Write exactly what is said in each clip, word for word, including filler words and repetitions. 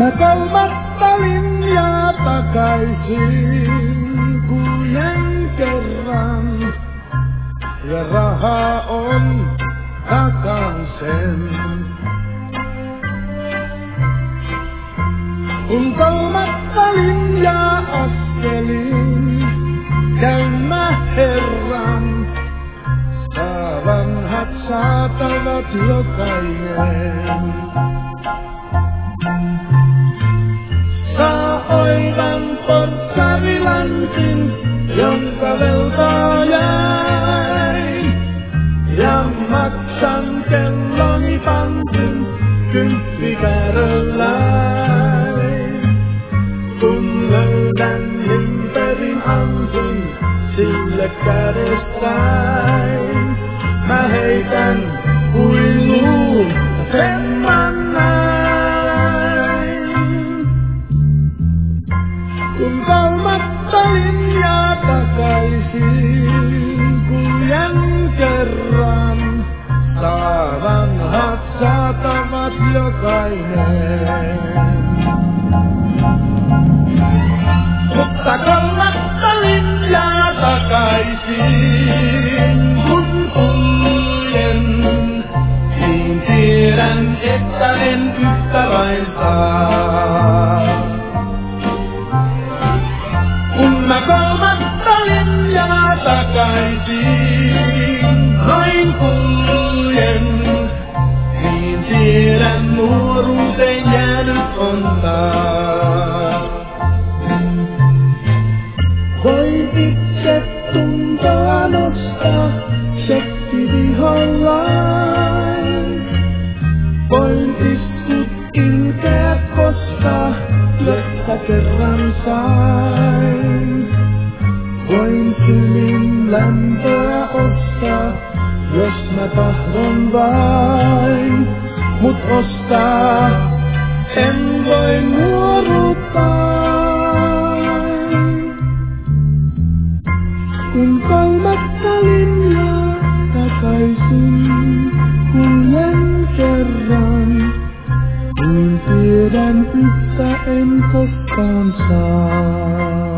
Mä kolmatta linjaa takaisin kuljen kerran. Ja raha on takaisin. Kun kolmatta linjaa askelin, käyn mä herran. Saa vanhat saatavat jokainen. Saa oivan portsarilantin, jonka velkaa jäin. Ja maksan kelloni pantin kymppikäärölläin. Kun löydän limperin ampun sille kädestäin, mä heitän kuiluun semman näin. Kun kolmatta linjaa takaisin kuljen kerran, saa vanhat saatavat jokainen. Mutta kolmatta linjaa takaisin kun kuljen, niin tiedän, että en yhtä vain saa. Kun mä kolmatta linjaa takaisin noin kuljen, niin tiedän, nuoruuteen jäänyt on taas. Voin itse tuntoa nostaa shekkivihollain. Voin istut ilkeä koska jotta kerran sain. Voin kylin lämpöä ostaa, jos mä tahdon vain. Mut ostaa en voi nuoruuttaa. Kun kolmatta linjaa takaisin kuljen kerran, niin tiedän yhtä en koskaan saa.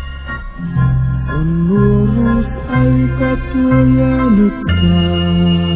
On nuoruus aika tuo jäänyt taas.